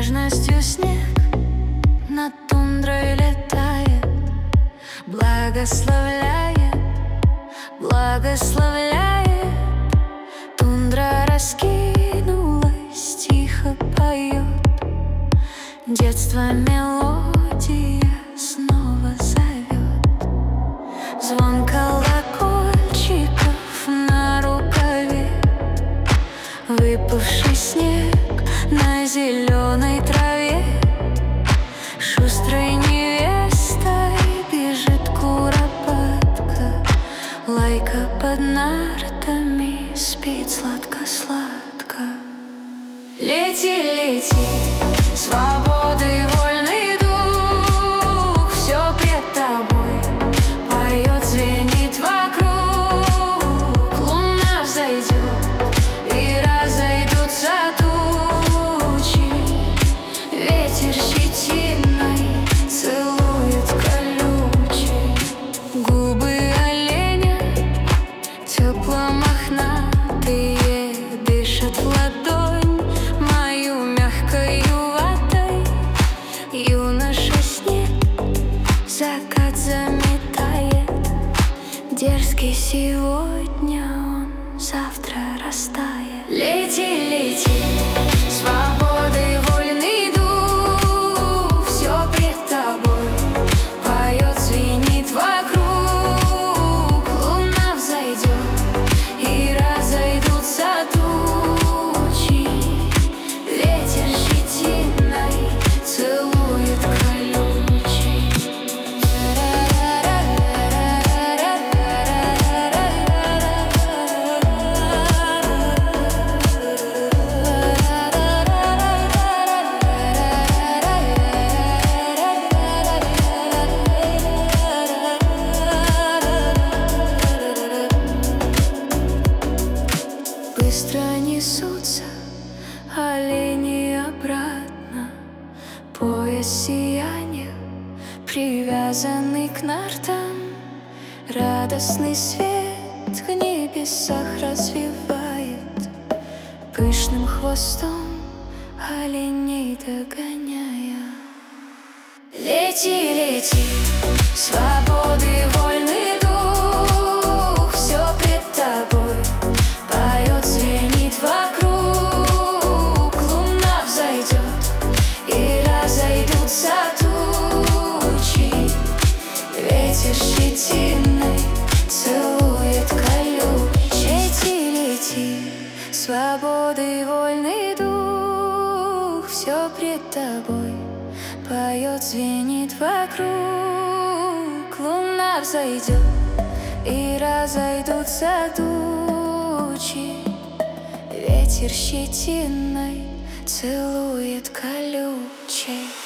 нежностью снег над тундрой летает, благословляет, благословляет. Тундра раскинулась, тихо поет, детство мелодия снова зовет. Звон колокольчиков на рукаве, выпавший снег на зеленой траве. Шустрой невестой бежит куропатка, лайка под нартами спит сладко-сладко. Лети, лети, свободы вольный дух, все пред тобой поет, звенит вокруг. Луна взойдет и разойдутся тучи, ветер щетиной целует колючий. Губы оленя тепло-мохнатые дышат в ладонь мою мягкою ватой. Юноша снег закат заметает, дерзкий сегодня он, завтра растает. Лети, лети, свободы вольный дух, все пред тобой поет, звенит вокруг. Луна взойдет и разойдутся тучи, ветер щетиной целует колючий. Быстро несутся олени обратно, пояс сияния привязанный к нартам. Радостный свет в небесах развивает, пышным хвостом оленей догоняя. Лети, лети, свободы вольный дух, все пред тобой поет, звенит вокруг. Луна взойдет и разойдутся тучи, ветер щетиной целует колючий. Лети, лети, свободы вольный дух, все пред тобой поет, звенит вокруг. Луна взойдет и разойдутся тучи, ветер щетиной целует колючий.